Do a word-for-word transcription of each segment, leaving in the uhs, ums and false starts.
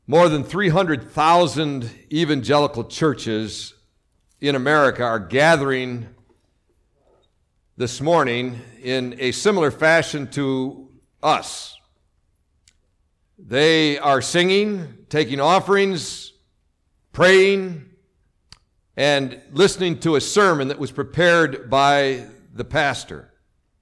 More than three hundred thousand evangelical churches in America are gathering this morning in a similar fashion to us. They are singing, taking offerings, praying, and listening to a sermon that was prepared by the pastor.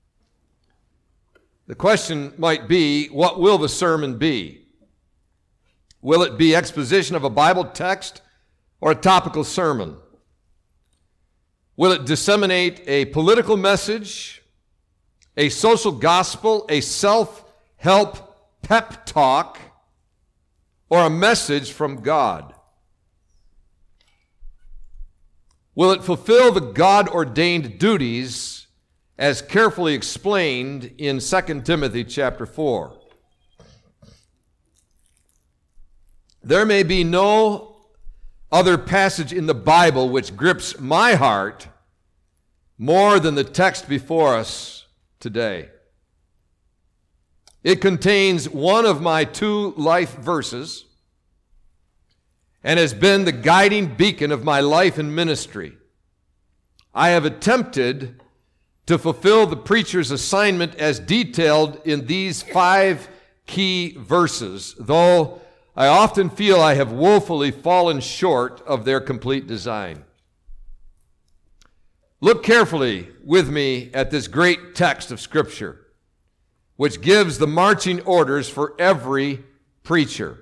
The question might be, what will the sermon be? Will it be exposition of a Bible text or a topical sermon? Will it disseminate a political message, a social gospel, a self-help pep talk, or a message from God? Will it fulfill the God-ordained duties as carefully explained in Second Timothy chapter four? There may be no other passage in the Bible which grips my heart more than the text before us today. It contains one of my two life verses and has been the guiding beacon of my life and ministry. I have attempted to fulfill the preacher's assignment as detailed in these five key verses, though I often feel I have woefully fallen short of their complete design. Look carefully with me at this great text of Scripture, which gives the marching orders for every preacher.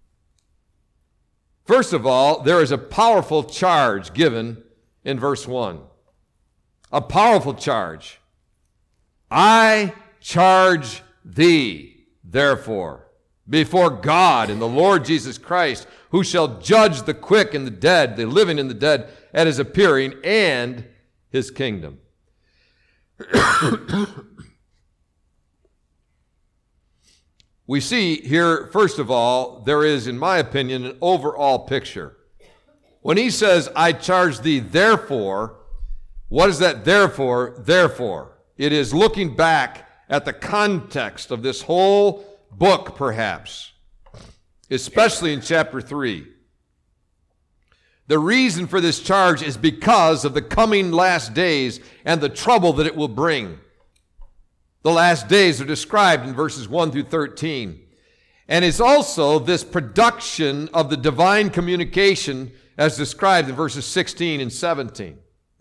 First of all, there is a powerful charge given in verse one. A powerful charge. I charge thee, therefore, before God and the Lord Jesus Christ, who shall judge the quick and the dead, the living and the dead, at his appearing and his kingdom. We see here, first of all, there is, in my opinion, an overall picture. When he says, I charge thee therefore, what is that therefore? Therefore. It is looking back at the context of this whole book, perhaps, especially in chapter three. The reason for this charge is because of the coming last days and the trouble that it will bring. The last days are described in verses one through thirteen. And it's also this production of the divine communication as described in verses sixteen and seventeen.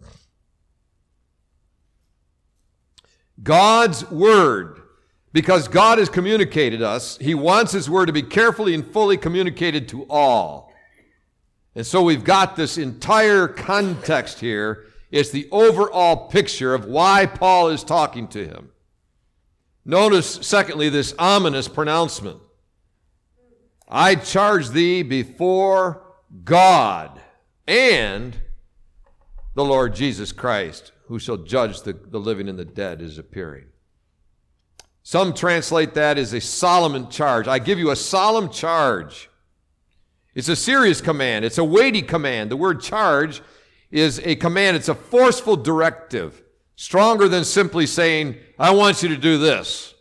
God's word, because God has communicated us, he wants his word to be carefully and fully communicated to all. And so we've got this entire context here. It's the overall picture of why Paul is talking to him. Notice, secondly, this ominous pronouncement. I charge thee before God and the Lord Jesus Christ, who shall judge the, the living and the dead, is appearing. Some translate that as a solemn charge. I give you a solemn charge. It's a serious command. It's a weighty command. The word charge is a command. It's a forceful directive, stronger than simply saying, I want you to do this.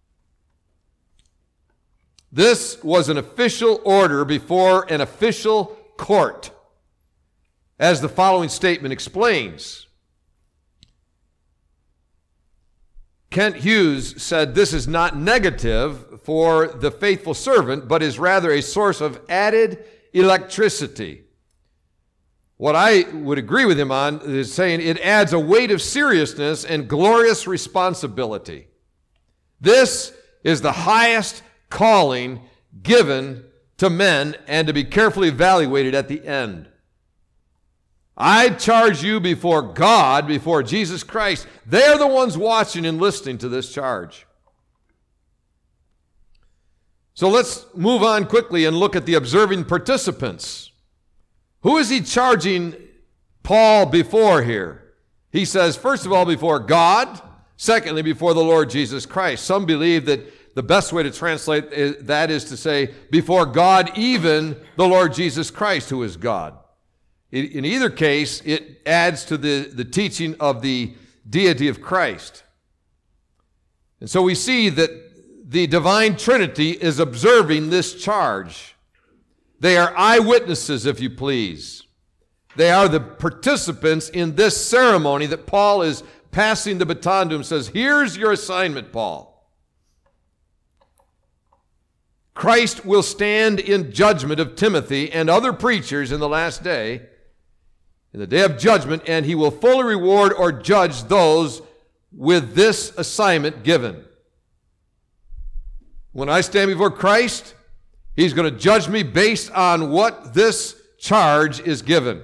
This was an official order before an official court, as the following statement explains. Kent Hughes said this is not negative for the faithful servant, but is rather a source of added electricity. What I would agree with him on is saying it adds a weight of seriousness and glorious responsibility. This is the highest calling given to men and to be carefully evaluated at the end. I charge you before God, before Jesus Christ. They're the ones watching and listening to this charge. So let's move on quickly and look at the observing participants. Who is he charging Paul before here? He says, first of all, before God. Secondly, before the Lord Jesus Christ. Some believe that the best way to translate that is to say, before God, even the Lord Jesus Christ, who is God. In either case, it adds to the, the teaching of the deity of Christ. And so we see that the divine Trinity is observing this charge. They are eyewitnesses, if you please. They are the participants in this ceremony that Paul is passing the baton to him. Says, here's your assignment, Paul. Christ will stand in judgment of Timothy and other preachers in the last day, in the day of judgment, and he will fully reward or judge those with this assignment given. When I stand before Christ, he's going to judge me based on what this charge is given.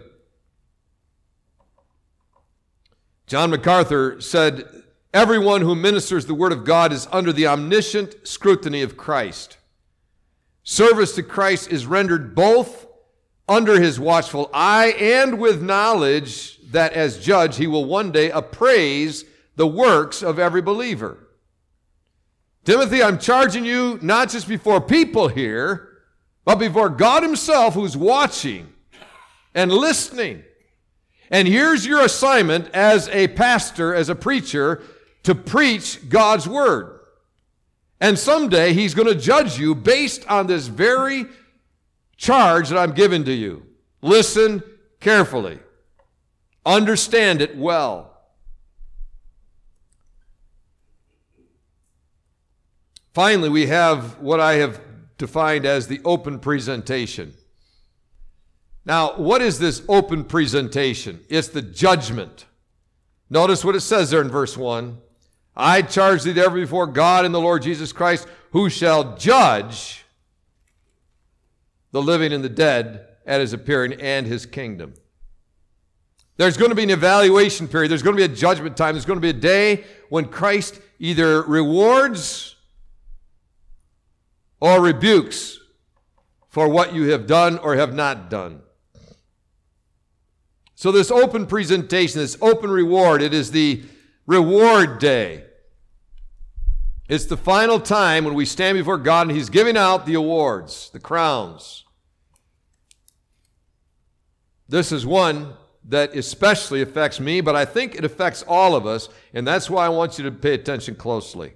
John MacArthur said, everyone who ministers the word of God is under the omniscient scrutiny of Christ. Service to Christ is rendered both under his watchful eye and with knowledge that as judge he will one day appraise the works of every believer. Timothy, I'm charging you not just before people here, but before God himself who's watching and listening. And here's your assignment as a pastor, as a preacher, to preach God's word. And someday he's going to judge you based on this very charge that I'm giving to you. Listen carefully. Understand it well. Finally, we have what I have defined as the open presentation. Now, what is this open presentation? It's the judgment. Notice what it says there in verse one. I charge thee therefore before God and the Lord Jesus Christ, who shall judge the living and the dead at his appearing and his kingdom. There's going to be an evaluation period. There's going to be a judgment time. There's going to be a day when Christ either rewards or rebukes for what you have done or have not done. So this open presentation, this open reward, it is the reward day. It's the final time when we stand before God and he's giving out the awards, the crowns. This is one that especially affects me, but I think it affects all of us, and that's why I want you to pay attention closely.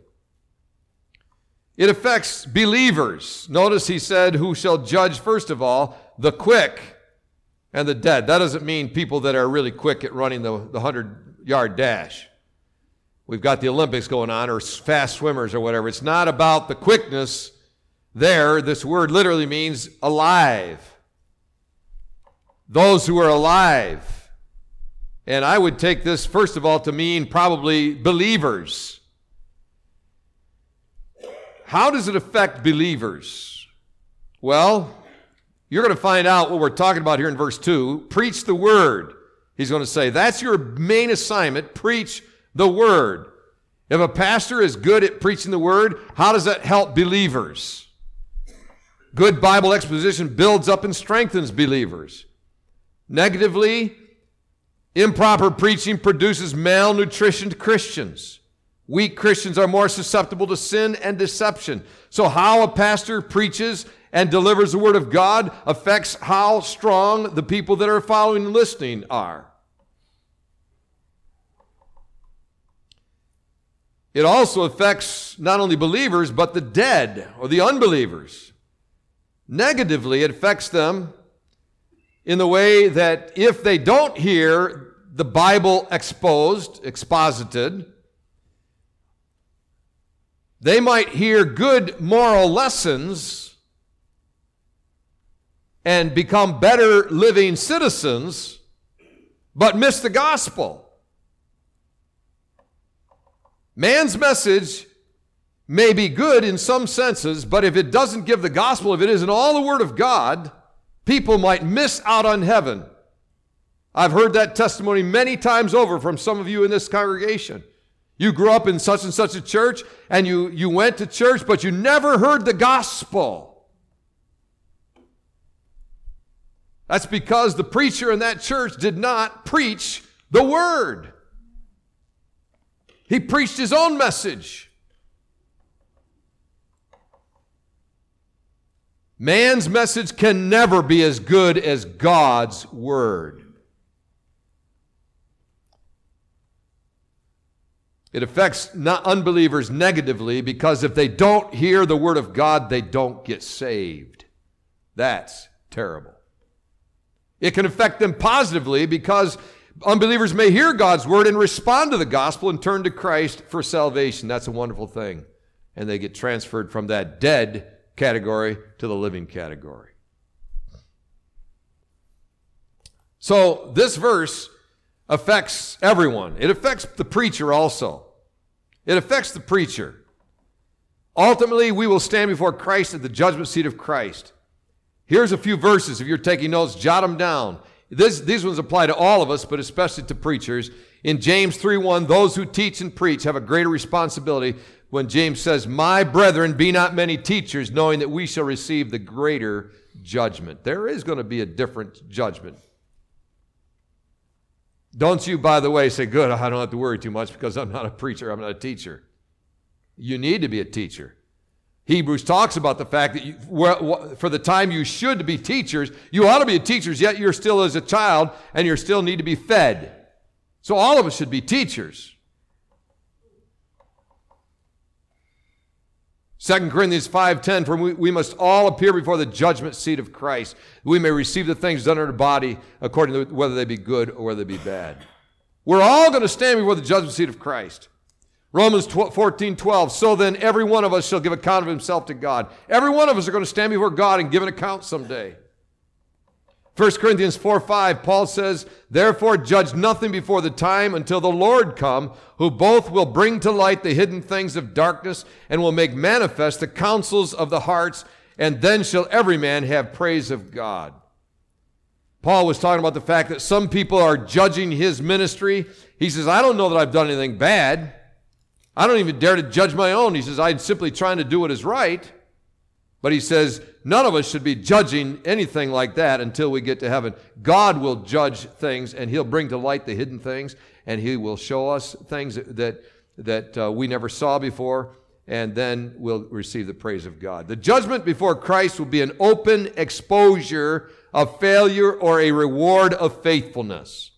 It affects believers. Notice he said, who shall judge, first of all, the quick and the dead. That doesn't mean people that are really quick at running the, the hundred-yard dash. We've got the Olympics going on, or fast swimmers or whatever. It's not about the quickness there. This word literally means alive. Those who are alive. And I would take this, first of all, to mean probably believers. How does it affect believers? Well, you're going to find out what we're talking about here in verse two. Preach the word. He's going to say, that's your main assignment. Preach the word. If a pastor is good at preaching the word, how does that help believers? Good Bible exposition builds up and strengthens believers. Negatively, improper preaching produces malnutritioned Christians. Weak Christians are more susceptible to sin and deception. So how a pastor preaches and delivers the word of God affects how strong the people that are following and listening are. It also affects not only believers, but the dead or the unbelievers. Negatively, it affects them in the way that if they don't hear the Bible exposed, exposited, they might hear good moral lessons and become better living citizens, but miss the gospel. Man's message may be good in some senses, but if it doesn't give the gospel, if it isn't all the word of God, people might miss out on heaven. I've heard that testimony many times over from some of you in this congregation. You grew up in such and such a church, and you, you went to church, but you never heard the gospel. That's because the preacher in that church did not preach the word. He preached his own message. Man's message can never be as good as God's word. It affects not unbelievers negatively because if they don't hear the word of God, they don't get saved. That's terrible. It can affect them positively because unbelievers may hear God's word and respond to the gospel and turn to Christ for salvation. That's a wonderful thing. And they get transferred from that dead category to the living category. So this verse affects everyone. It affects the preacher also. It affects the preacher. Ultimately, we will stand before Christ at the judgment seat of Christ. Here's a few verses. If you're taking notes, jot them down. This, these ones apply to all of us, but especially to preachers. In James three one, those who teach and preach have a greater responsibility when James says, "My brethren, be not many teachers, knowing that we shall receive the greater judgment." There is going to be a different judgment. Don't you, by the way, say, "Good, I don't have to worry too much because I'm not a preacher, I'm not a teacher." You need to be a teacher. Hebrews talks about the fact that you, for the time you should be teachers, you ought to be teachers, yet you're still as a child and you still need to be fed. So all of us should be teachers. Second Corinthians five ten, for we, we must all appear before the judgment seat of Christ. We may receive the things done in our body according to whether they be good or whether they be bad. We're all going to stand before the judgment seat of Christ. Romans fourteen twelve, so then every one of us shall give account of himself to God. Every one of us are going to stand before God and give an account someday. First Corinthians four five, Paul says, therefore judge nothing before the time until the Lord come, who both will bring to light the hidden things of darkness and will make manifest the counsels of the hearts, and then shall every man have praise of God. Paul was talking about the fact that some people are judging his ministry. He says, I don't know that I've done anything bad. I don't even dare to judge my own. He says, I'm simply trying to do what is right. But he says, none of us should be judging anything like that until we get to heaven. God will judge things, and he'll bring to light the hidden things, and he will show us things that, that uh, we never saw before, and then we'll receive the praise of God. The judgment before Christ will be an open exposure of failure or a reward of faithfulness.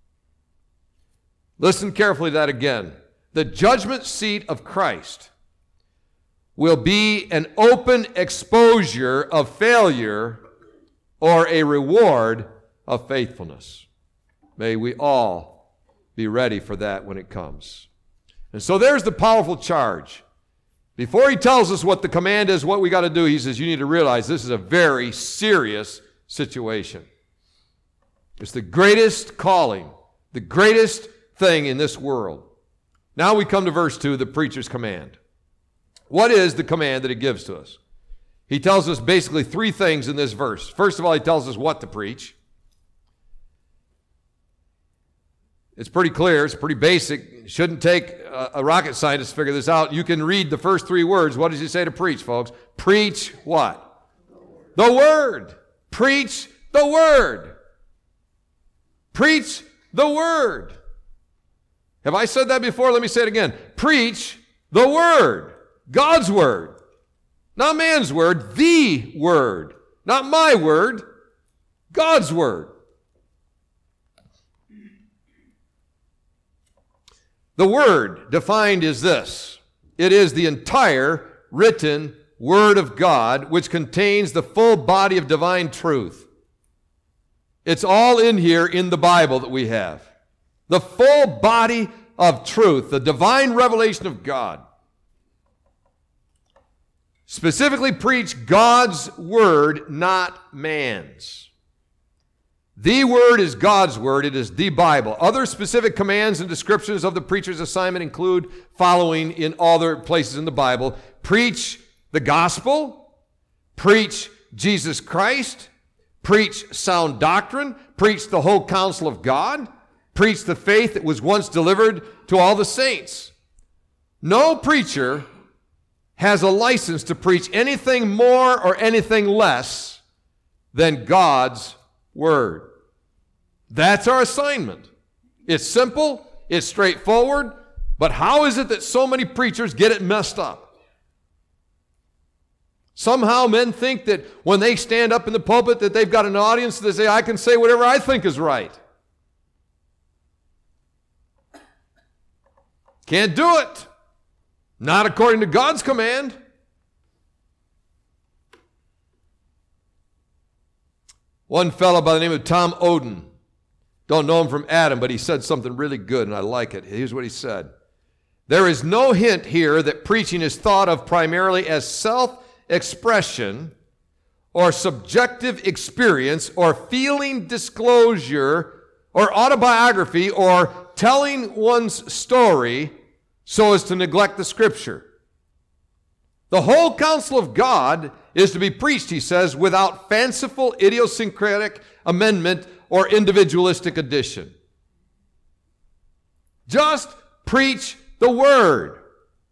Listen carefully to that again. The judgment seat of Christ will be an open exposure of failure or a reward of faithfulness. May we all be ready for that when it comes. And so there's the powerful charge. Before he tells us what the command is, what we got to do, he says, you need to realize this is a very serious situation. It's the greatest calling, the greatest thing in this world. Now we come to verse two, the preacher's command. What is the command that he gives to us? He tells us basically three things in this verse. First of all, he tells us what to preach. It's pretty clear. It's pretty basic. It shouldn't take a, a rocket scientist to figure this out. You can read the first three words. What does he say to preach, folks? Preach what? The word. Preach the word. Preach the word. Have I said that before? Let me say it again. Preach the word. God's word. Not man's word. The word. Not my word. God's word. The word defined is this. It is the entire written word of God, which contains the full body of divine truth. It's all in here in the Bible that we have. The full body of truth, the divine revelation of God. Specifically preach God's word, not man's. The word is God's word. It is the Bible. Other specific commands and descriptions of the preacher's assignment include following in other places in the Bible. Preach the gospel. Preach Jesus Christ. Preach sound doctrine. Preach the whole counsel of God. Preach the faith that was once delivered to all the saints. No preacher has a license to preach anything more or anything less than God's word. That's our assignment. It's simple, it's straightforward, but how is it that so many preachers get it messed up? Somehow men think that when they stand up in the pulpit that they've got an audience, they say, I can say whatever I think is right. Can't do it. Not according to God's command. One fellow by the name of Tom Oden, don't know him from Adam, but he said something really good, and I like it. Here's what he said. There is no hint here that preaching is thought of primarily as self-expression or subjective experience or feeling disclosure or autobiography or telling one's story so as to neglect the Scripture. The whole counsel of God is to be preached, he says, without fanciful, idiosyncratic amendment or individualistic addition. Just preach the Word.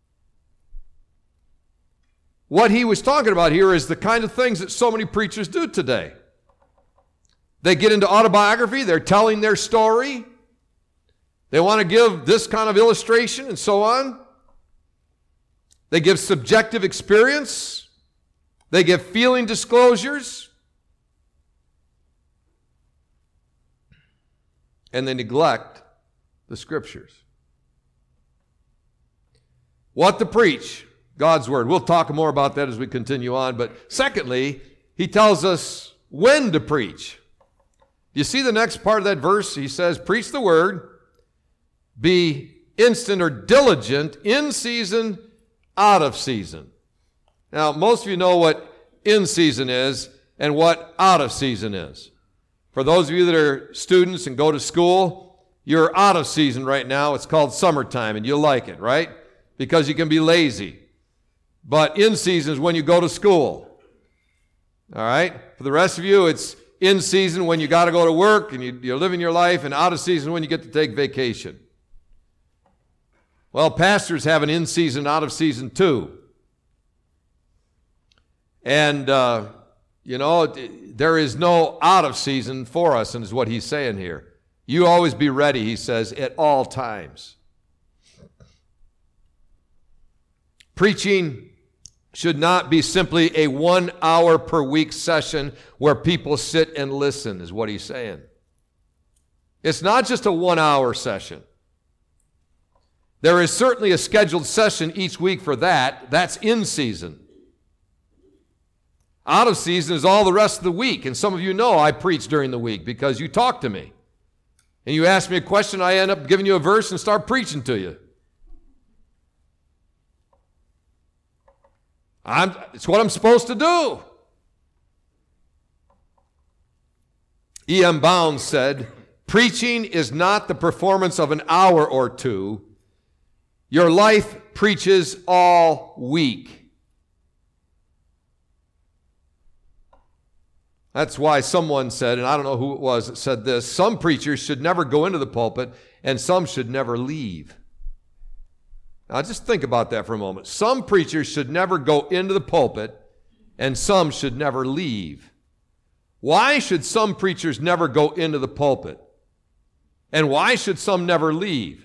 What he was talking about here is the kind of things that so many preachers do today. They get into autobiography, they're telling their story, they want to give this kind of illustration and so on. They give subjective experience, they give feeling disclosures, and they neglect the Scriptures. What to preach? God's Word. We'll talk more about that as we continue on. But secondly, he tells us when to preach. You see the next part of that verse? He says, preach the Word, be instant or diligent, in season, out of season. Now, most of you know what in season is and what out of season is. For those of you that are students and go to school, you're out of season right now. It's called summertime, and you like it, right? Because you can be lazy. But in season is when you go to school. All right? For the rest of you, it's in season when you got to go to work and you, you're living your life, and out of season when you get to take vacation. Well, pastors have an in season, out of season too. And, uh, you know, there is no out of season for us, and is what he's saying here. You always be ready, he says, at all times. Preaching should not be simply a one hour per week session where people sit and listen, is what he's saying. It's not just a one hour session. There is certainly a scheduled session each week for that. That's in season. Out of season is all the rest of the week. And some of you know I preach during the week because you talk to me. And you ask me a question, I end up giving you a verse and start preaching to you. I'm, it's what I'm supposed to do. E M Bounds said, preaching is not the performance of an hour or two. Your life preaches all week. That's why someone said, and I don't know who it was that said this, some preachers should never go into the pulpit and some should never leave. Now just think about that for a moment. Some preachers should never go into the pulpit and some should never leave. Why should some preachers never go into the pulpit? And why should some never leave?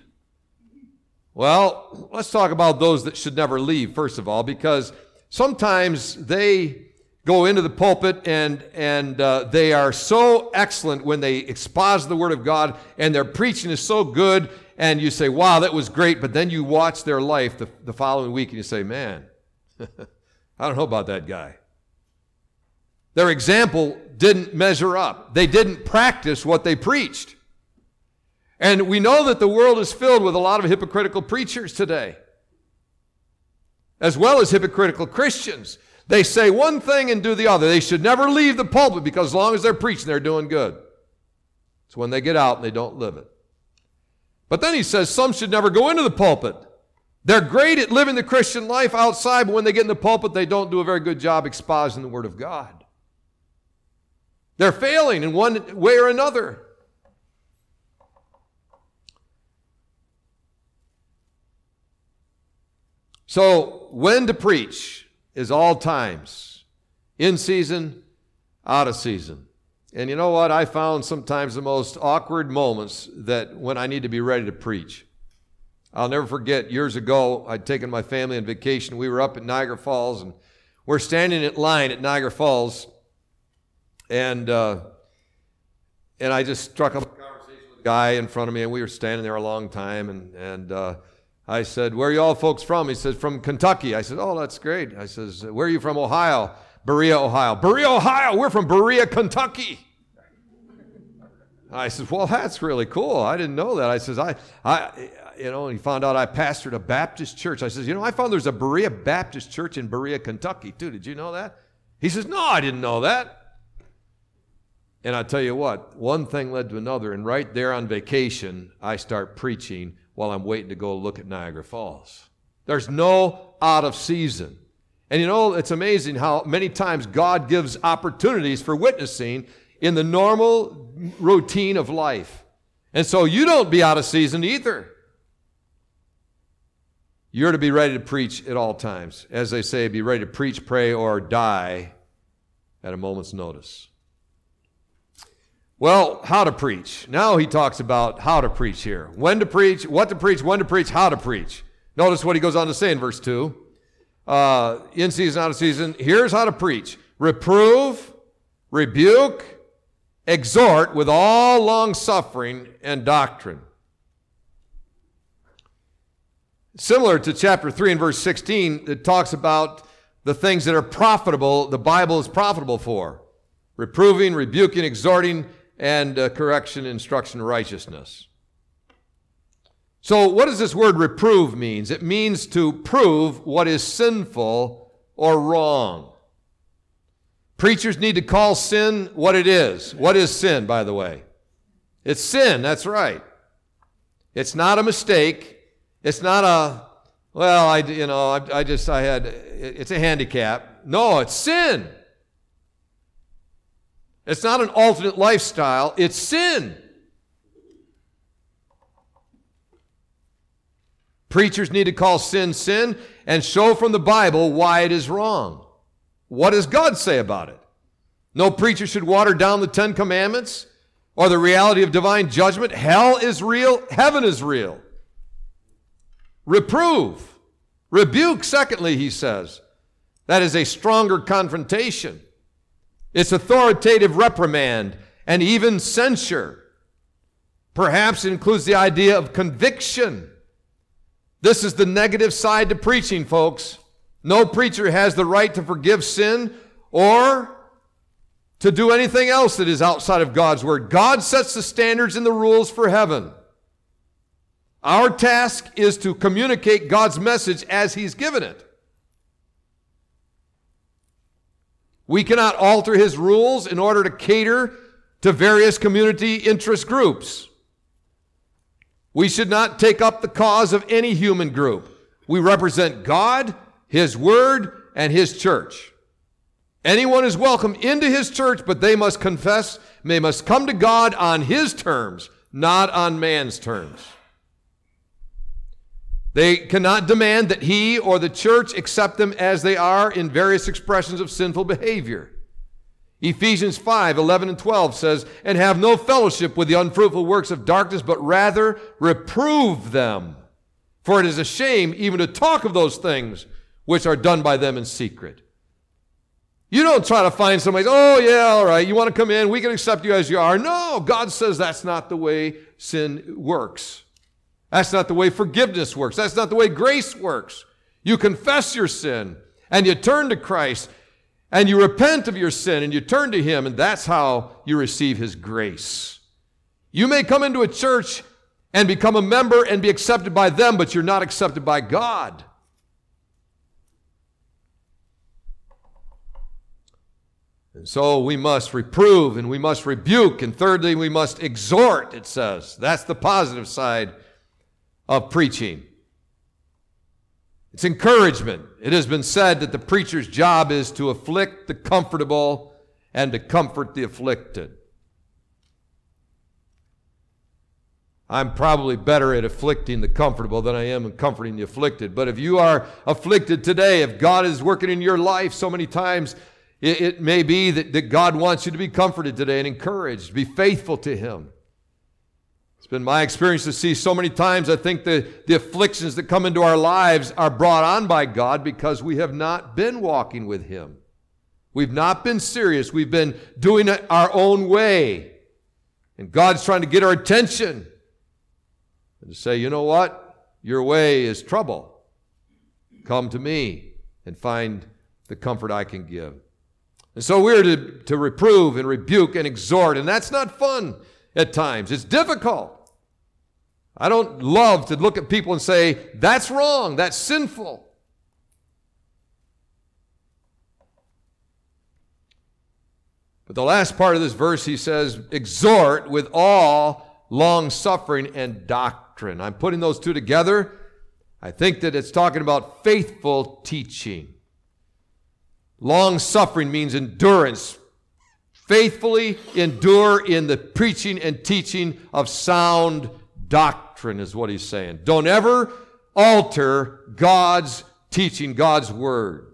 Well, let's talk about those that should never leave, first of all, because sometimes they go into the pulpit and, and uh, they are so excellent when they exposit the Word of God and their preaching is so good, and you say, wow, that was great, but then you watch their life the, the following week and you say, man, I don't know about that guy. Their example didn't measure up. They didn't practice what they preached. And we know that the world is filled with a lot of hypocritical preachers today, as well as hypocritical Christians. They say one thing and do the other. They should never leave the pulpit because as long as they're preaching, they're doing good. It's when they get out and they don't live it. But then he says some should never go into the pulpit. They're great at living the Christian life outside, but when they get in the pulpit, they don't do a very good job expositing the Word of God. They're failing in one way or another. So, when to preach is all times, in season, out of season. And you know what? I found sometimes the most awkward moments that when I need to be ready to preach. I'll never forget, years ago, I'd taken my family on vacation. We were up at Niagara Falls, and we're standing in line at Niagara Falls, and uh, and I just struck up a conversation with a guy in front of me, and we were standing there a long time, and and uh, I said, where are you all folks from? He said, from Kentucky. I said, oh, that's great. I says, where are you from? Ohio. Berea, Ohio. Berea, Ohio. We're from Berea, Kentucky. I said, well, that's really cool. I didn't know that. I says, I, I, you know, and he found out I pastored a Baptist church. I says, you know, I found there's a Berea Baptist church in Berea, Kentucky, too. Did you know that? He says, no, I didn't know that. And I tell you what, one thing led to another, and right there on vacation, I start preaching while I'm waiting to go look at Niagara Falls. There's no out of season. And you know, it's amazing how many times God gives opportunities for witnessing in the normal routine of life. And so you don't be out of season either. You're to be ready to preach at all times. As they say, be ready to preach, pray, or die at a moment's notice. Well, how to preach. Now he talks about how to preach here. When to preach, what to preach, when to preach, how to preach. Notice what he goes on to say in verse two. Uh, in season, out of season. Here's how to preach. Reprove, rebuke, exhort with all long suffering and doctrine. Similar to chapter three and verse sixteen, it talks about the things that are profitable, the Bible is profitable for. Reproving, rebuking, exhorting, and uh, correction, instruction, righteousness. So what does this word reprove mean? It means to prove what is sinful or wrong. Preachers need to call sin what it is. What is sin, by the way? It's sin, that's right. It's not a mistake. It's not a, well, I, you know, I, I just, I had, it's a handicap. No, it's sin. It's not an alternate lifestyle. It's sin. Preachers need to call sin, sin, and show from the Bible why it is wrong. What does God say about it? No preacher should water down the Ten Commandments or the reality of divine judgment. Hell is real. Heaven is real. Reprove. Rebuke, secondly, he says. That is a stronger confrontation. It's authoritative reprimand and even censure. Perhaps it includes the idea of conviction. This is the negative side to preaching, folks. No preacher has the right to forgive sin or to do anything else that is outside of God's word. God sets the standards and the rules for heaven. Our task is to communicate God's message as He's given it. We cannot alter His rules in order to cater to various community interest groups. We should not take up the cause of any human group. We represent God, His Word, and His church. Anyone is welcome into His church, but they must confess, they must come to God on His terms, not on man's terms. They cannot demand that He or the church accept them as they are in various expressions of sinful behavior. Ephesians five, eleven and twelve says, and have no fellowship with the unfruitful works of darkness, but rather reprove them. For it is a shame even to talk of those things which are done by them in secret. You don't try to find somebody, oh yeah, all right, you want to come in, we can accept you as you are. No, God says that's not the way sin works. That's not the way forgiveness works. That's not the way grace works. You confess your sin, and you turn to Christ, and you repent of your sin, and you turn to Him, and that's how you receive His grace. You may come into a church and become a member and be accepted by them, but you're not accepted by God. And so we must reprove, and we must rebuke, and thirdly, we must exhort, it says. That's the positive side of preaching. It's encouragement. It has been said that the preacher's job is to afflict the comfortable and to comfort the afflicted. I'm probably better at afflicting the comfortable than I am in comforting the afflicted. But if you are afflicted today, if God is working in your life so many times, it, it may be that, that God wants you to be comforted today and encouraged. Be faithful to Him. It's been my experience to see so many times, I think the, the afflictions that come into our lives are brought on by God because we have not been walking with Him. We've not been serious. We've been doing it our own way. And God's trying to get our attention and to say, you know what? Your way is trouble. Come to me and find the comfort I can give. And so we're to, to reprove and rebuke and exhort, and that's not fun. at times. It's difficult. I don't love to look at people and say, that's wrong, that's sinful. But the last part of this verse, he says, exhort with all long-suffering and doctrine. I'm putting those two together. I think that it's talking about faithful teaching. Long-suffering means endurance. Faithfully endure in the preaching and teaching of sound doctrine is what he's saying. Don't ever alter God's teaching, God's word.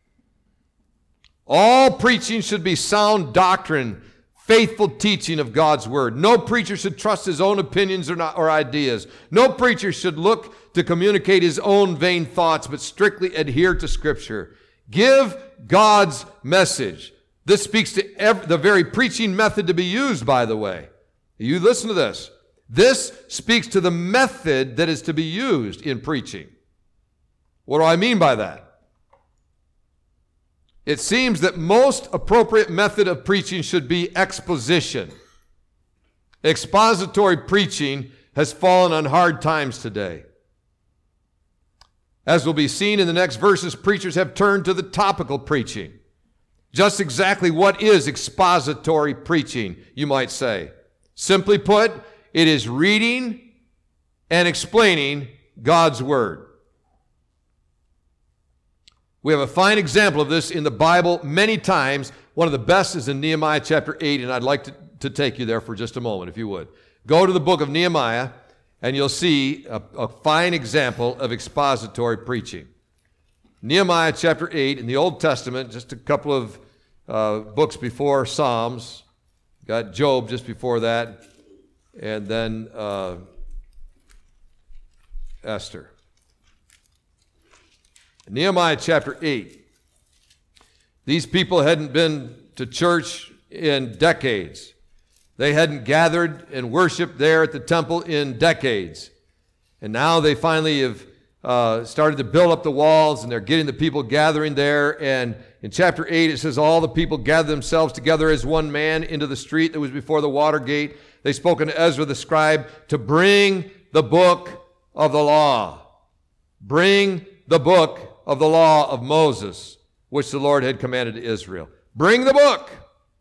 All preaching should be sound doctrine, faithful teaching of God's word. No preacher should trust his own opinions or, not, or ideas. No preacher should look to communicate his own vain thoughts, but strictly adhere to Scripture. Give God's message. This speaks to every, the very preaching method to be used, by the way. You listen to this. This speaks to the method that is to be used in preaching. What do I mean by that? It seems that most appropriate method of preaching should be exposition. Expository preaching has fallen on hard times today. As will be seen in the next verses, preachers have turned to the topical preaching. Just exactly what is expository preaching, you might say? Simply put, it is reading and explaining God's word. We have a fine example of this in the Bible many times. One of the best is in Nehemiah chapter eight, and I'd like to, to take you there for just a moment, if you would. Go to the book of Nehemiah, and you'll see a, a fine example of expository preaching. Nehemiah chapter eight in the Old Testament, just a couple of uh, books before Psalms. Got Job just before that, and then uh, Esther. Nehemiah chapter eight. These people hadn't been to church in decades. They hadn't gathered and worshiped there at the temple in decades. And now they finally have uh, started to build up the walls, and they're getting the people gathering there. And in chapter eight, it says, all the people gathered themselves together as one man into the street that was before the water gate. They spoke unto Ezra the scribe to bring the book of the law. Bring the book of the law of Moses, which the Lord had commanded to Israel. Bring the book.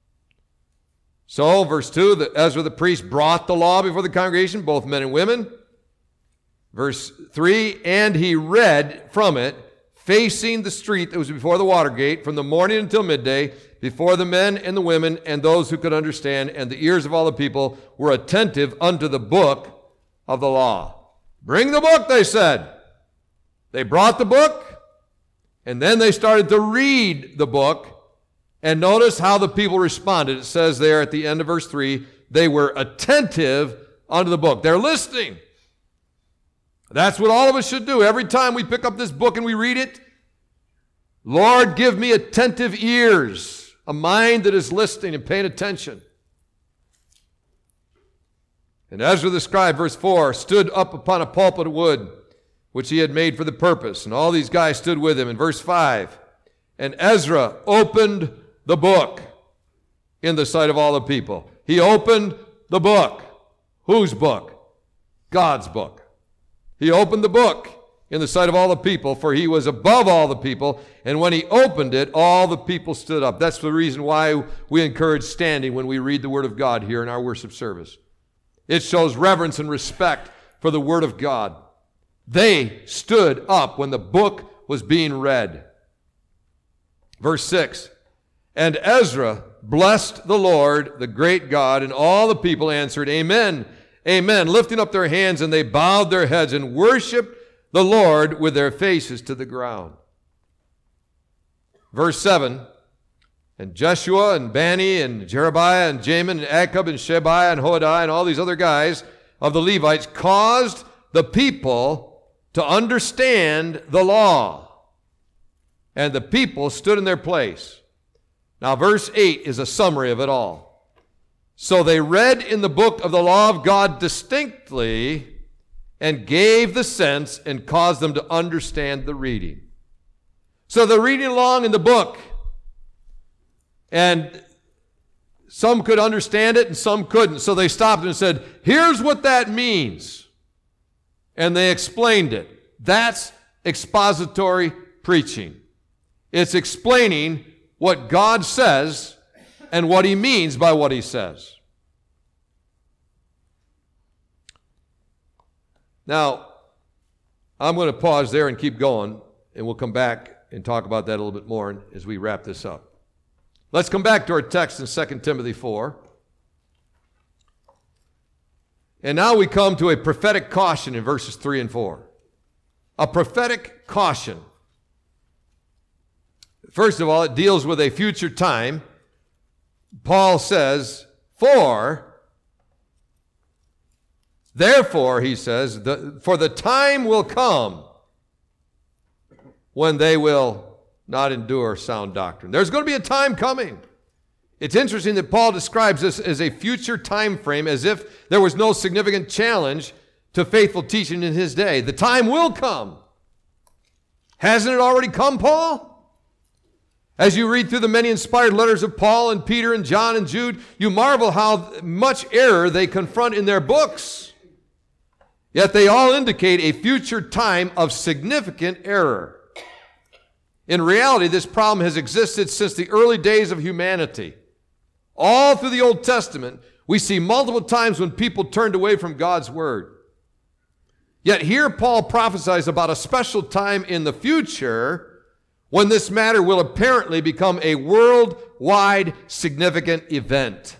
So, verse two, that Ezra the priest brought the law before the congregation, both men and women. Verse three, and he read from it, facing the street that was before the water gate, from the morning until midday, before the men and the women and those who could understand, and the ears of all the people were attentive unto the book of the law. Bring the book, they said. They brought the book. And then they started to read the book, and notice how the people responded. It says there at the end of verse three, they were attentive unto the book. They're listening. That's what all of us should do. Every time we pick up this book and we read it, Lord, give me attentive ears, a mind that is listening and paying attention. And Ezra the scribe, verse four, stood up upon a pulpit of wood, which he had made for the purpose. And all these guys stood with him. In verse five, and Ezra opened the book in the sight of all the people. He opened the book. Whose book? God's book. He opened the book in the sight of all the people, for he was above all the people. And when he opened it, all the people stood up. That's the reason why we encourage standing when we read the Word of God here in our worship service. It shows reverence and respect for the Word of God. They stood up when the book was being read. Verse six, and Ezra blessed the Lord, the great God, and all the people answered, Amen, Amen, lifting up their hands, and they bowed their heads and worshiped the Lord with their faces to the ground. Verse seven, and Jeshua and Bani and Jerebiah and Jamin and Akkub and Shebai and Hoadiah and all these other guys of the Levites caused the people to understand the law. And the people stood in their place. Now, verse eight is a summary of it all. So they read in the book of the law of God distinctly and gave the sense and caused them to understand the reading. So they're reading along in the book, and some could understand it and some couldn't. So they stopped and said, here's what that means. And they explained it. That's expository preaching. It's explaining what God says and what he means by what he says. Now, I'm going to pause there and keep going, and we'll come back and talk about that a little bit more as we wrap this up. Let's come back to our text in Second Timothy four. And now we come to a prophetic caution in verses three and four. A prophetic caution. First of all, it deals with a future time. Paul says, for, therefore, he says, the, for the time will come when they will not endure sound doctrine. There's going to be a time coming. It's interesting that Paul describes this as a future time frame, as if there was no significant challenge to faithful teaching in his day. The time will come. Hasn't it already come, Paul? As you read through the many inspired letters of Paul and Peter and John and Jude, you marvel how much error they confront in their books. Yet they all indicate a future time of significant error. In reality, this problem has existed since the early days of humanity. All through the Old Testament, we see multiple times when people turned away from God's word. Yet here Paul prophesies about a special time in the future when this matter will apparently become a worldwide significant event.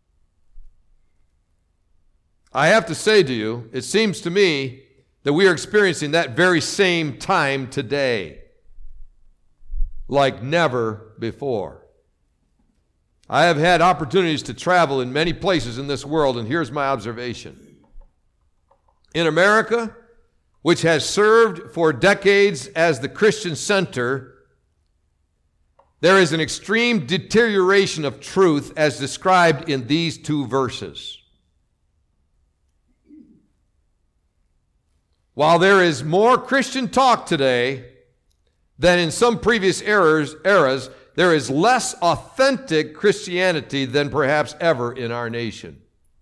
I have to say to you, it seems to me that we are experiencing that very same time today, like never before. I have had opportunities to travel in many places in this world, and here's my observation. In America, which has served for decades as the Christian center, there is an extreme deterioration of truth as described in these two verses. While there is more Christian talk today than in some previous eras, eras, there is less authentic Christianity than perhaps ever in our nation.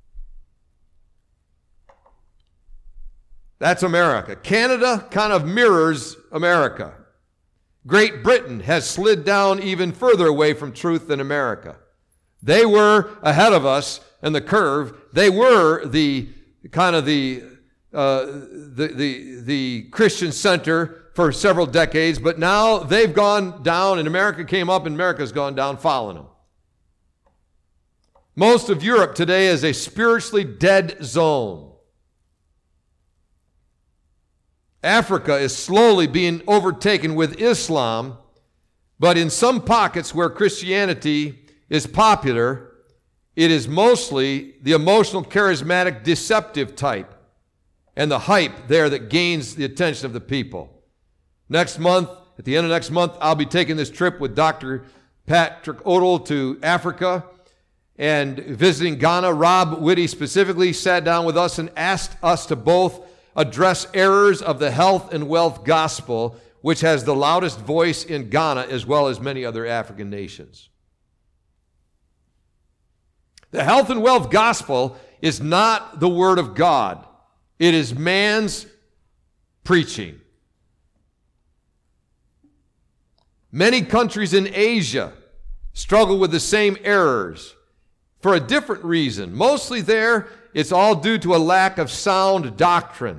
That's America. Canada kind of mirrors America. Great Britain has slid down even further away from truth than America. They were ahead of us in the curve. They were the kind of the uh, the, the the Christian center for several decades, but now they've gone down, and America came up, and America's gone down following them. Most of Europe today is a spiritually dead zone. Africa is slowly being overtaken with Islam, but in some pockets where Christianity is popular, it is mostly the emotional, charismatic, deceptive type, and the hype there that gains the attention of the people. Next month, at the end of next month, I'll be taking this trip with Doctor Patrick Odell to Africa and visiting Ghana. Rob Whitty specifically sat down with us and asked us to both address errors of the health and wealth gospel, which has the loudest voice in Ghana as well as many other African nations. The health and wealth gospel is not the word of God. It is man's preaching. Many countries in Asia struggle with the same errors for a different reason. Mostly there, it's all due to a lack of sound doctrine.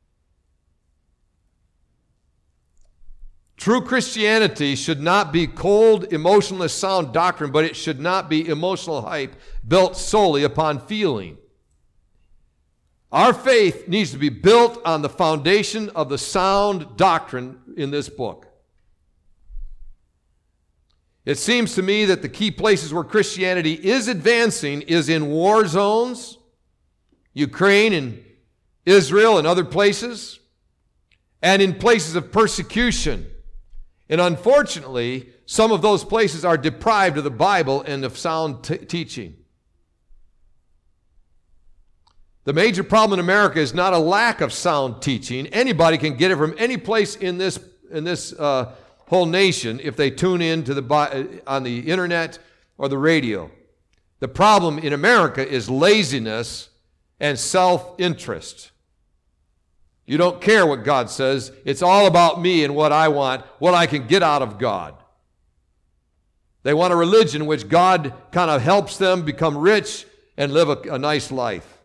True Christianity should not be cold, emotionless, sound doctrine, but it should not be emotional hype built solely upon feeling. Our faith needs to be built on the foundation of the sound doctrine in this book. It seems to me that the key places where Christianity is advancing is in war zones, Ukraine and Israel and other places, and in places of persecution. And unfortunately, some of those places are deprived of the Bible and of sound t- teaching. The major problem in America is not a lack of sound teaching. Anybody can get it from any place in this in this uh, whole nation if they tune in to the on the internet or the radio. The problem in America is laziness and self-interest. You don't care what God says. It's all about me and what I want, what I can get out of God. They want a religion in which God kind of helps them become rich and live a, a nice life.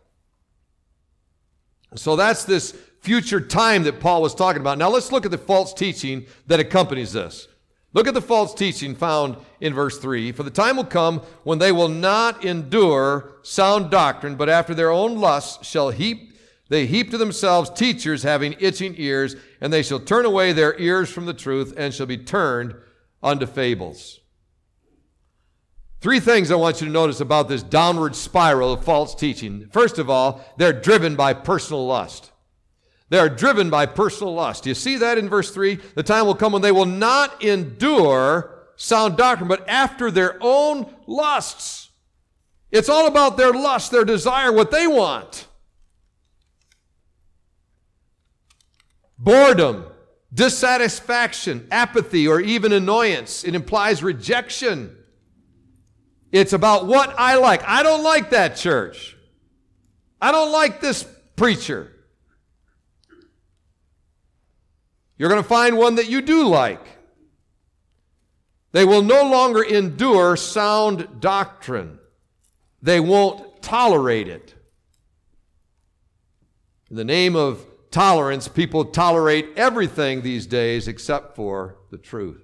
So that's this future time that Paul was talking about. Now let's look at the false teaching that accompanies this. Look at the false teaching found in verse three. For the time will come when they will not endure sound doctrine, but after their own lusts shall heap they heap to themselves teachers having itching ears, and they shall turn away their ears from the truth and shall be turned unto fables. Three things I want you to notice about this downward spiral of false teaching. First of all, they're driven by personal lust. They are driven by personal lust. You see that in verse three? The time will come when they will not endure sound doctrine, but after their own lusts. It's all about their lust, their desire, what they want. Boredom, dissatisfaction, apathy, or even annoyance. It implies rejection. It's about what I like. I don't like that church. I don't like this preacher. You're going to find one that you do like. They will no longer endure sound doctrine. They won't tolerate it. In the name of tolerance, people tolerate everything these days except for the truth.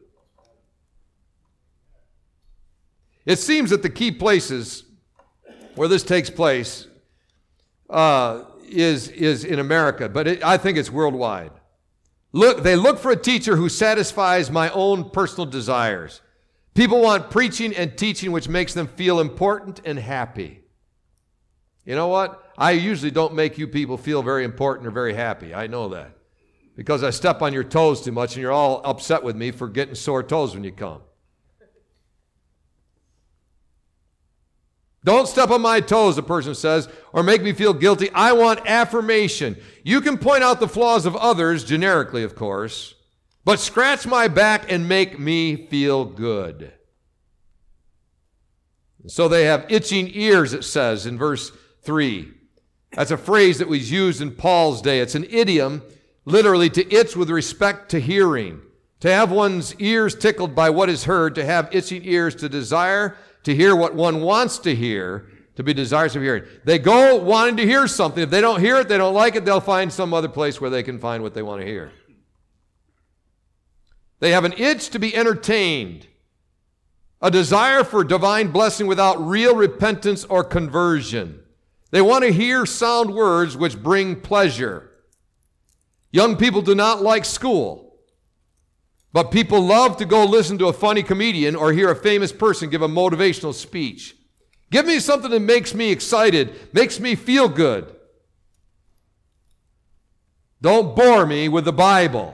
It seems that the key places where this takes place uh, is, is in America, but it, I think it's worldwide. Look, they look for a teacher who satisfies my own personal desires. People want preaching and teaching which makes them feel important and happy. You know what? I usually don't make you people feel very important or very happy. I know that. Because I step on your toes too much and you're all upset with me for getting sore toes when you come. Don't step on my toes, the person says, or make me feel guilty. I want affirmation. You can point out the flaws of others, generically, of course, but scratch my back and make me feel good. So they have itching ears, it says in verse three. That's a phrase that was used in Paul's day. It's an idiom, literally to itch with respect to hearing, to have one's ears tickled by what is heard, to have itching ears, to desire to hear what one wants to hear, to be desirous of hearing. They go wanting to hear something. If they don't hear it, they don't like it, they'll find some other place where they can find what they want to hear. They have an itch to be entertained, a desire for divine blessing without real repentance or conversion. They want to hear sound words which bring pleasure. Young people do not like school. But people love to go listen to a funny comedian or hear a famous person give a motivational speech. Give me something that makes me excited, makes me feel good. Don't bore me with the Bible.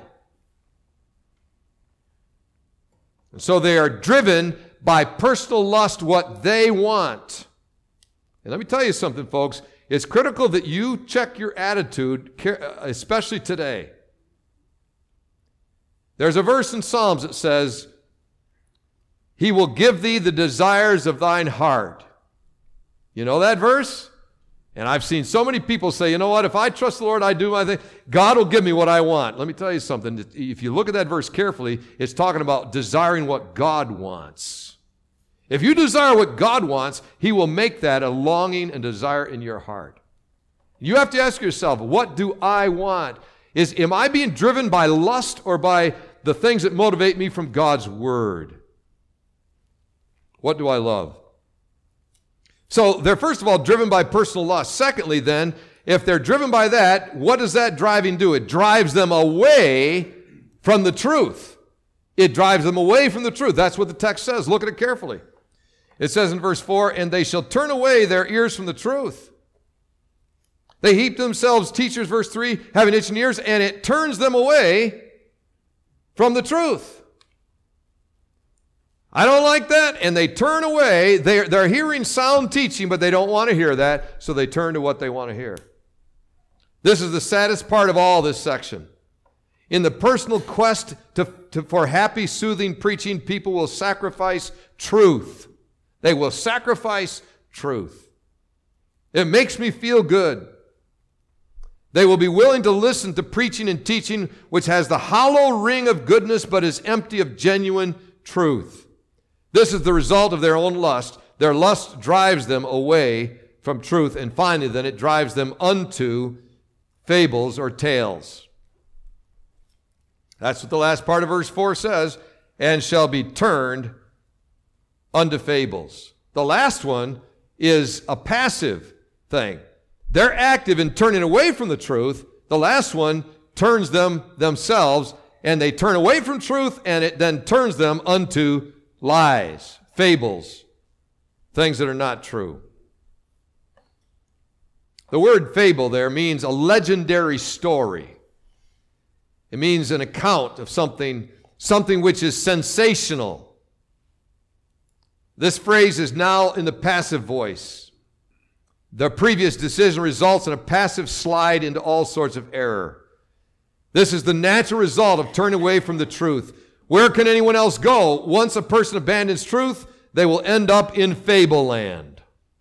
And so they are driven by personal lust, what they want. And let me tell you something, folks. It's critical that you check your attitude, especially today. There's a verse in Psalms that says, He will give thee the desires of thine heart. You know that verse? And I've seen so many people say, you know what, if I trust the Lord, I do my thing, God will give me what I want. Let me tell you something. If you look at that verse carefully, it's talking about desiring what God wants. If you desire what God wants, He will make that a longing and desire in your heart. You have to ask yourself, what do I want? Is, am I being driven by lust or by the things that motivate me from God's Word? What do I love? So they're first of all driven by personal lust. Secondly then, if they're driven by that, what does that driving do? It drives them away from the truth. It drives them away from the truth. That's what the text says. Look at it carefully. It says in verse four, and they shall turn away their ears from the truth. They heap to themselves teachers, verse three, having itching ears, and it turns them away from the truth. I don't like that, and they turn away. They're, they're hearing sound teaching, but they don't want to hear that, so they turn to what they want to hear. This is the saddest part of all this section. In the personal quest to, to, for happy, soothing preaching, people will sacrifice truth. They will sacrifice truth. It makes me feel good. They will be willing to listen to preaching and teaching which has the hollow ring of goodness but is empty of genuine truth. This is the result of their own lust. Their lust drives them away from truth, and finally then it drives them unto fables or tales. That's what the last part of verse four says, and shall be turned unto fables. The last one is a passive thing. They're active in turning away from the truth. The last one turns them themselves, and they turn away from truth, and it then turns them unto lies, fables, things that are not true. The word fable there means a legendary story. It means an account of something, something which is sensational. This phrase is now in the passive voice. The previous decision results in a passive slide into all sorts of error. This is the natural result of turning away from the truth. Where can anyone else go? Once a person abandons truth, they will end up in fable land.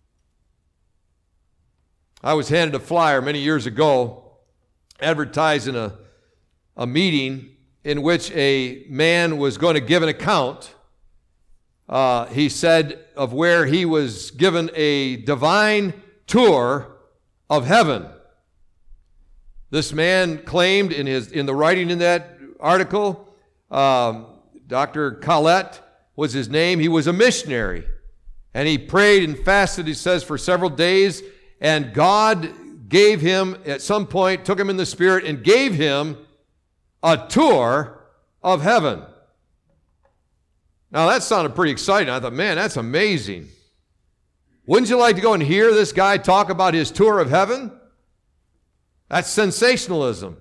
I was handed a flyer many years ago advertising a, a meeting in which a man was going to give an account. Uh, he said of where he was given a divine tour of heaven. This man claimed in his in the writing in that article, um, Doctor Collette was his name. He was a missionary, and he prayed and fasted, he says, for several days, and God gave him, at some point, took him in the Spirit and gave him a tour of heaven. Now, that sounded pretty exciting. I thought, man, that's amazing. Wouldn't you like to go and hear this guy talk about his tour of heaven? That's sensationalism.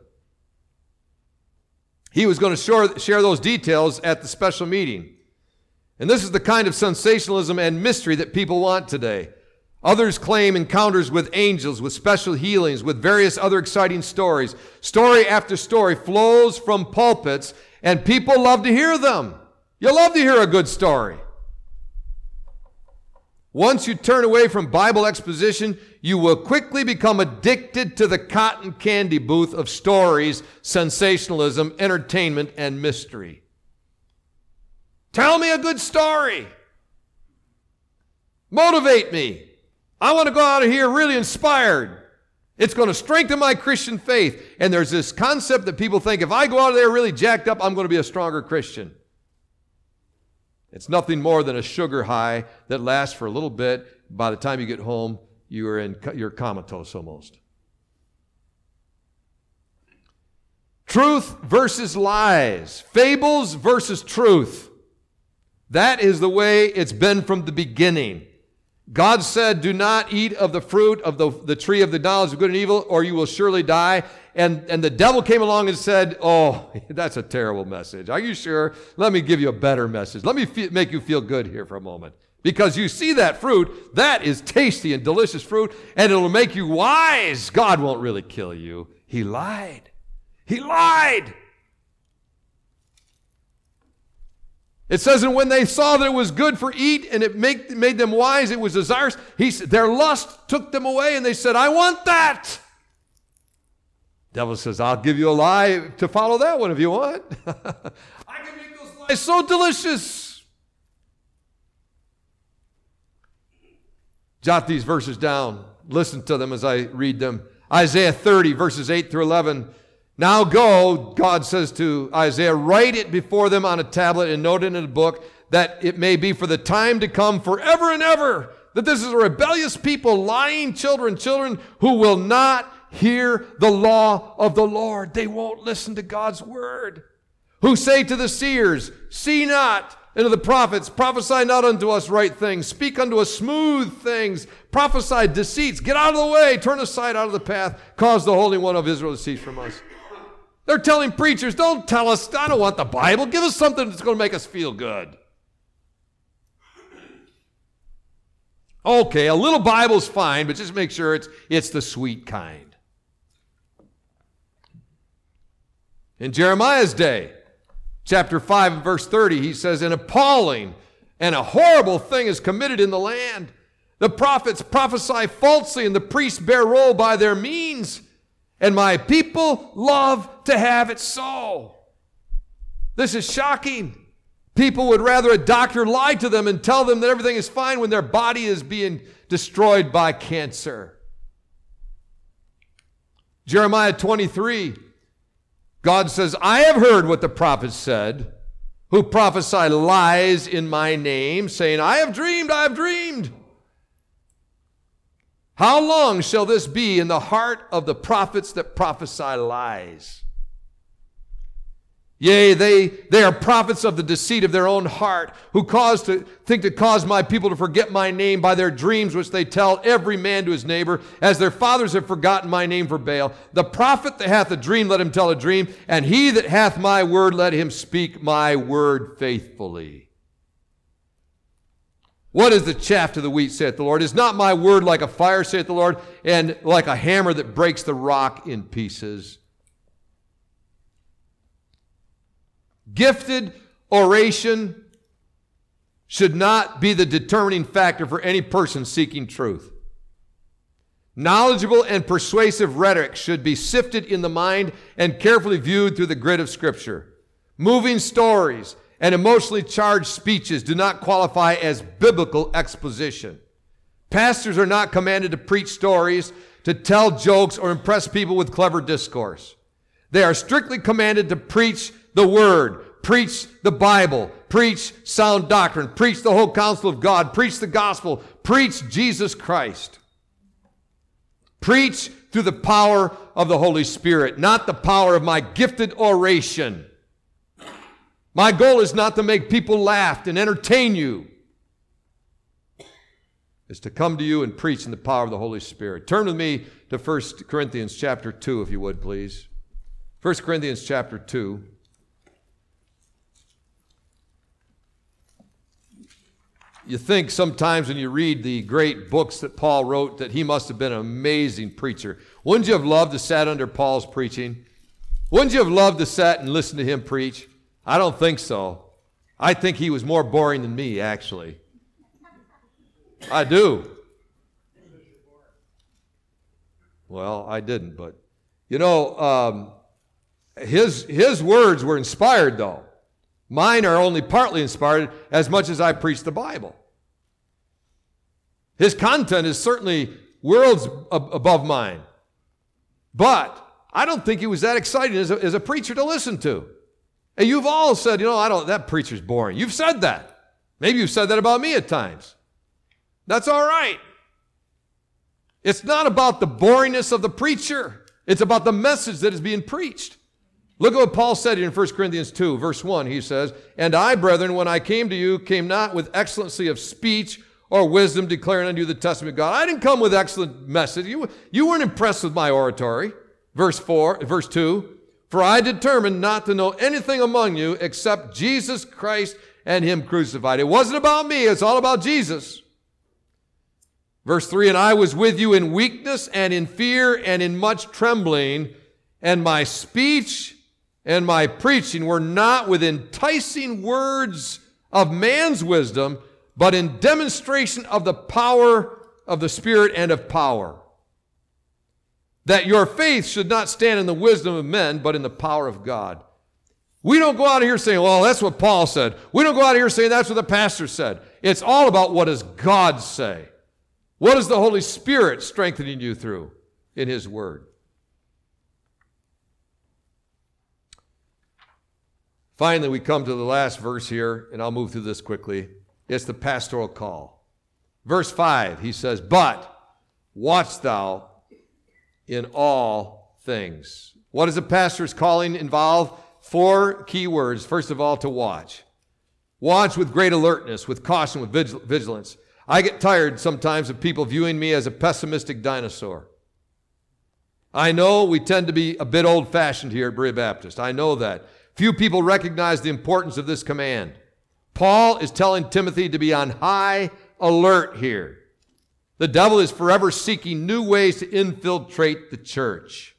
He was going to share those details at the special meeting. And this is the kind of sensationalism and mystery that people want today. Others claim encounters with angels, with special healings, with various other exciting stories. Story after story flows from pulpits, and people love to hear them. You love to hear a good story. Once you turn away from Bible exposition, you will quickly become addicted to the cotton candy booth of stories, sensationalism, entertainment, and mystery. Tell me a good story. Motivate me. I want to go out of here really inspired. It's going to strengthen my Christian faith. And there's this concept that people think, if I go out of there really jacked up, I'm going to be a stronger Christian. It's nothing more than a sugar high that lasts for a little bit. By the time you get home, you are in, you're comatose almost. Truth versus lies. Fables versus truth. That is the way it's been from the beginning. God said, do not eat of the fruit of the, the tree of the knowledge of good and evil, or you will surely die. And, and the devil came along and said, oh, that's a terrible message. Are you sure? Let me give you a better message. Let me fe- make you feel good here for a moment. Because you see that fruit, that is tasty and delicious fruit, and it'll make you wise. God won't really kill you. He lied. He lied. It says, and when they saw that it was good for eat and it make, made them wise, it was desirous, he, their lust took them away and they said, I want that. Devil says, I'll give you a lie to follow that one if you want. I can make those lies so delicious. Jot these verses down. Listen to them as I read them. Isaiah thirty, verses eight through eleven. Now go, God says to Isaiah, write it before them on a tablet and note it in a book, that it may be for the time to come forever and ever, that this is a rebellious people, lying children, children who will not hear the law of the Lord. They won't listen to God's word. Who say to the seers, see not, and to the prophets, prophesy not unto us right things, speak unto us smooth things, prophesy deceits, get out of the way, turn aside out of the path, cause the Holy One of Israel to cease from us. They're telling preachers, don't tell us, I don't want the Bible. Give us something that's going to make us feel good. Okay, a little Bible's fine, but just make sure it's, it's the sweet kind. In Jeremiah's day, chapter five and verse thirty, he says, an appalling and a horrible thing is committed in the land. The prophets prophesy falsely, and the priests bear roll by their means. And my people love to have it so. This is shocking. People would rather a doctor lie to them and tell them that everything is fine when their body is being destroyed by cancer. Jeremiah twenty-three, God says, I have heard what the prophets said, who prophesy lies in my name, saying, I have dreamed, I have dreamed. How long shall this be in the heart of the prophets that prophesy lies? Yea, they, they are prophets of the deceit of their own heart, who cause to think to cause my people to forget my name by their dreams, which they tell every man to his neighbor, as their fathers have forgotten my name for Baal. The prophet that hath a dream, let him tell a dream, and he that hath my word, let him speak my word faithfully. What is the chaff to the wheat, saith the Lord? Is not my word like a fire, saith the Lord, and like a hammer that breaks the rock in pieces? Gifted oration should not be the determining factor for any person seeking truth. Knowledgeable and persuasive rhetoric should be sifted in the mind and carefully viewed through the grid of Scripture. Moving stories and emotionally charged speeches do not qualify as biblical exposition. Pastors are not commanded to preach stories, to tell jokes, or impress people with clever discourse. They are strictly commanded to preach the Word, preach the Bible, preach sound doctrine, preach the whole counsel of God, preach the gospel, preach Jesus Christ. Preach through the power of the Holy Spirit, not the power of my gifted oration. My goal is not to make people laugh and entertain you. It's to come to you and preach in the power of the Holy Spirit. Turn with me to First Corinthians chapter two, if you would, please. First Corinthians chapter two. You think sometimes when you read the great books that Paul wrote that he must have been an amazing preacher. Wouldn't you have loved to sat under Paul's preaching? Wouldn't you have loved to sat and listen to him preach? I don't think so. I think he was more boring than me, actually. I do. Well, I didn't, but you know, um, his his words were inspired, though. Mine are only partly inspired as much as I preach the Bible. His content is certainly worlds ab- above mine. But I don't think he was that exciting as a, as a preacher to listen to. And you've all said, you know, I don't, that preacher's boring. You've said that. Maybe you've said that about me at times. That's all right. It's not about the boringness of the preacher. It's about the message that is being preached. Look at what Paul said in First Corinthians two, verse one. He says, And I, brethren, when I came to you, came not with excellency of speech or wisdom, declaring unto you the testament of God. I didn't come with excellent message. You, you weren't impressed with my oratory. Verse four, verse two, For I determined not to know anything among you except Jesus Christ and him crucified. It wasn't about me. It's all about Jesus. Verse three, And I was with you in weakness and in fear and in much trembling, and my speech and my preaching were not with enticing words of man's wisdom, but in demonstration of the power of the Spirit and of power. That your faith should not stand in the wisdom of men, but in the power of God. We don't go out of here saying, well, that's what Paul said. We don't go out of here saying that's what the pastor said. It's all about what does God say. What is the Holy Spirit strengthening you through in his word? Finally, we come to the last verse here, and I'll move through this quickly. It's the pastoral call. Verse five, he says, But watch thou in all things. What does a pastor's calling involve? Four key words. First of all, to watch. Watch with great alertness, with caution, with vigilance. I get tired sometimes of people viewing me as a pessimistic dinosaur. I know we tend to be a bit old-fashioned here at Berea Baptist. I know that. Few people recognize the importance of this command. Paul is telling Timothy to be on high alert here. The devil is forever seeking new ways to infiltrate the church.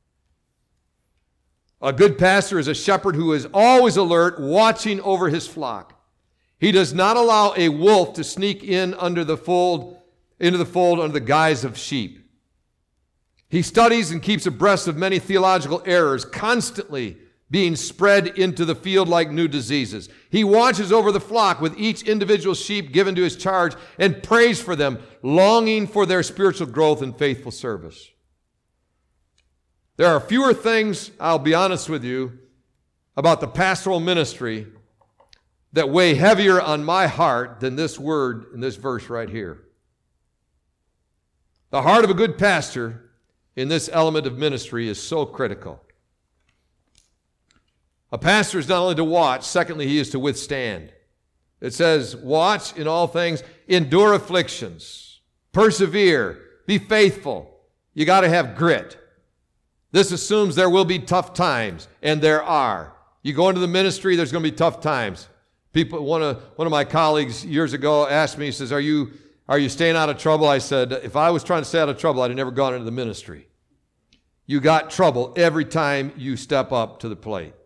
A good pastor is a shepherd who is always alert, watching over his flock. He does not allow a wolf to sneak in under the fold into the fold under the guise of sheep. He studies and keeps abreast of many theological errors, constantly being spread into the field like new diseases. He watches over the flock with each individual sheep given to his charge and prays for them, longing for their spiritual growth and faithful service. There are fewer things, I'll be honest with you, about the pastoral ministry that weigh heavier on my heart than this word in this verse right here. The heart of a good pastor in this element of ministry is so critical. A pastor is not only to watch, secondly, he is to withstand. It says, watch in all things, endure afflictions, persevere, be faithful. You got to have grit. This assumes there will be tough times, and there are. You go into the ministry, there's going to be tough times. People, one of one of my colleagues years ago asked me, he says, "Are you are you staying out of trouble?" I said, "If I was trying to stay out of trouble, I'd have never gone into the ministry." You got trouble every time you step up to the plate.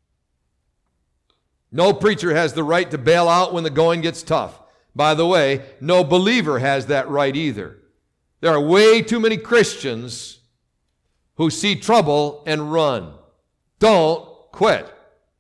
No preacher has the right to bail out when the going gets tough. By the way, no believer has that right either. There are way too many Christians who see trouble and run. Don't quit.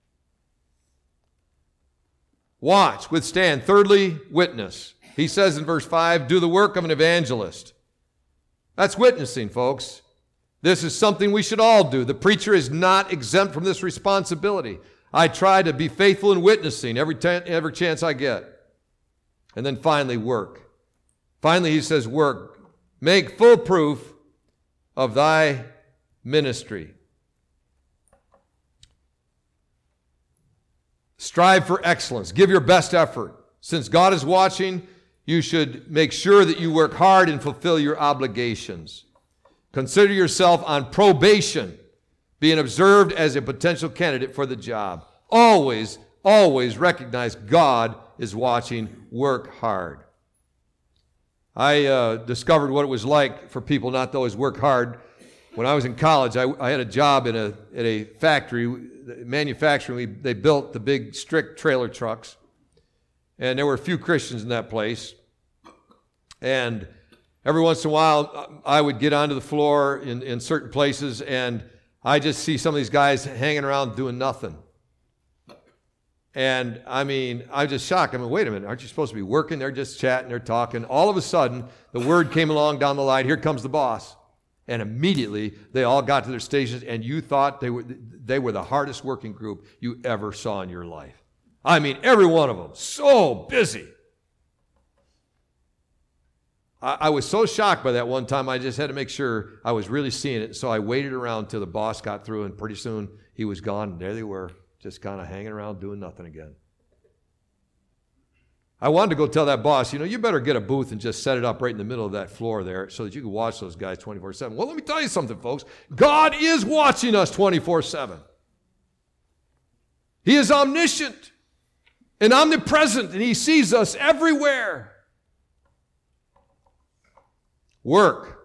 Watch, withstand. Thirdly, witness. He says in verse five, do the work of an evangelist. That's witnessing, folks. This is something we should all do. The preacher is not exempt from this responsibility. I try to be faithful in witnessing every, t- every chance I get. And then finally, work. Finally, he says, work. Make full proof of thy ministry. Strive for excellence. Give your best effort. Since God is watching, you should make sure that you work hard and fulfill your obligations. Consider yourself on probation, being observed as a potential candidate for the job. Always, always recognize God is watching. Work hard. I uh, discovered what it was like for people not to always work hard. When I was in college, I, I had a job in a, at a factory, manufacturing. We, they built the big, strict trailer trucks. And there were a few Christians in that place. And every once in a while, I would get onto the floor in, in certain places, and I just see some of these guys hanging around doing nothing. And, I mean, I was just shocked. I mean, wait a minute, aren't you supposed to be working? They're just chatting, they're talking. All of a sudden, the word came along down the line, here comes the boss. And immediately, they all got to their stations, and you thought they were they were the hardest working group you ever saw in your life. I mean, every one of them, so busy. I, I was so shocked by that one time, I just had to make sure I was really seeing it. So I waited around till the boss got through, and pretty soon he was gone, and there they were, just kind of hanging around doing nothing again. I wanted to go tell that boss, you know, you better get a booth and just set it up right in the middle of that floor there so that you can watch those guys twenty-four seven. Well, let me tell you something, folks. God is watching us twenty-four seven. He is omniscient and omnipresent, and he sees us everywhere. Work.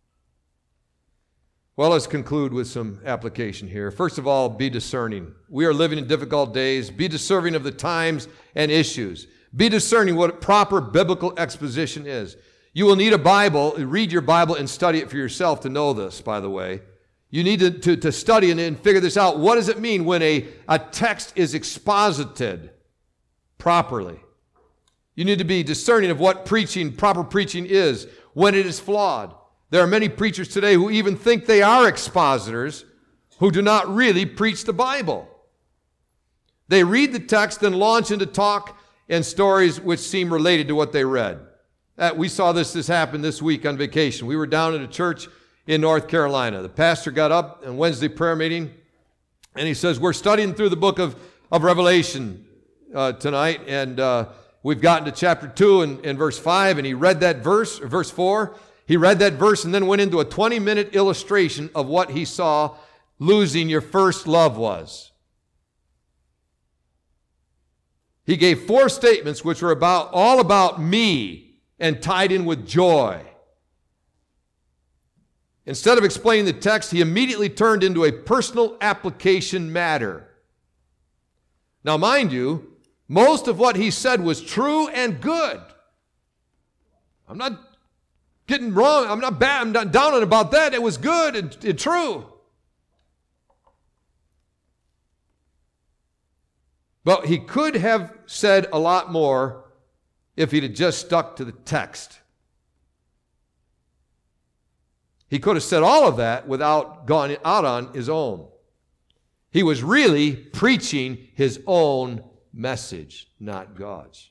Well, let's conclude with some application here. First of all, be discerning. We are living in difficult days. Be discerning of the times and issues. Be discerning what proper biblical exposition is. You will need a Bible. Read your Bible and study it for yourself to know this, by the way. You need to, to, to study and, and figure this out. What does it mean when a, a text is exposited properly? You need to be discerning of what preaching, proper preaching is, when it is flawed. There are many preachers today who even think they are expositors who do not really preach the Bible. They read the text and launch into talk and stories which seem related to what they read. Uh, we saw this, this happen this week on vacation. We were down at a church in North Carolina. The pastor got up in Wednesday prayer meeting, and he says, we're studying through the book of, of Revelation uh, tonight, and uh, we've gotten to chapter two and, and verse five, and he read that verse, or verse four. He read that verse and then went into a twenty-minute illustration of what he saw losing your first love was. He gave four statements which were about all about me and tied in with joy. Instead of explaining the text, he immediately turned into a personal application matter. Now, mind you, most of what he said was true and good. I'm not getting wrong. I'm not bad. I'm not down on about that. It was good and, and true. But he could have said a lot more if he'd have just stuck to the text. He could have said all of that without going out on his own. He was really preaching his own message, not God's.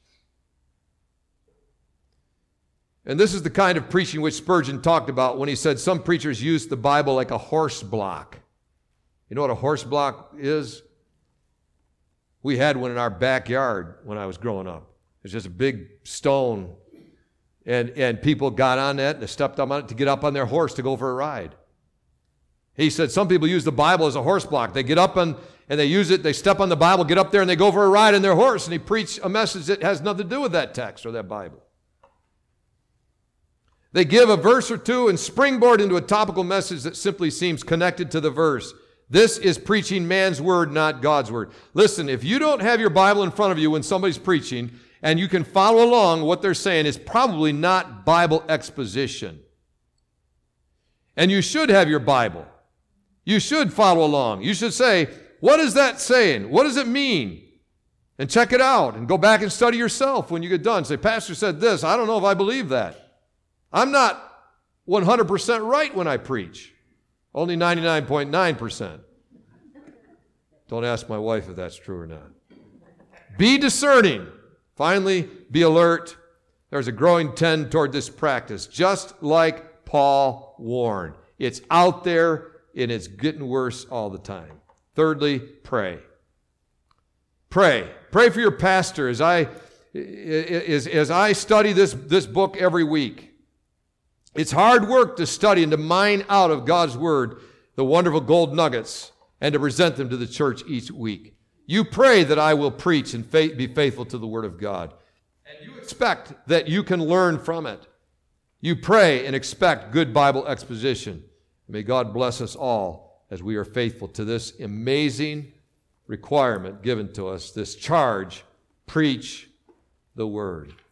And this is the kind of preaching which Spurgeon talked about when he said some preachers use the Bible like a horse block. You know what a horse block is? We had one in our backyard when I was growing up. It was just a big stone, and, and people got on that and they stepped up on it to get up on their horse to go for a ride. He said some people use the Bible as a horse block. They get up and, and they use it, they step on the Bible, get up there, and they go for a ride on their horse, and he preached a message that has nothing to do with that text or that Bible. They give a verse or two and springboard into a topical message that simply seems connected to the verse. This is preaching man's word, not God's word. Listen, if you don't have your Bible in front of you when somebody's preaching and you can follow along what they're saying, it's probably not Bible exposition. And you should have your Bible. You should follow along. You should say, what is that saying? What does it mean? And check it out and go back and study yourself when you get done. Say, Pastor said this. I don't know if I believe that. I'm not one hundred percent right when I preach. Only ninety-nine point nine percent. Don't ask my wife if that's true or not. Be discerning. Finally, be alert. There's a growing trend toward this practice, just like Paul warned. It's out there, and it's getting worse all the time. Thirdly, pray. Pray. Pray for your pastor as I, as, as I study this, this book every week. It's hard work to study and to mine out of God's Word the wonderful gold nuggets and to present them to the church each week. You pray that I will preach and faith, be faithful to the Word of God. And you expect that you can learn from it. You pray and expect good Bible exposition. May God bless us all as we are faithful to this amazing requirement given to us, this charge, preach the Word.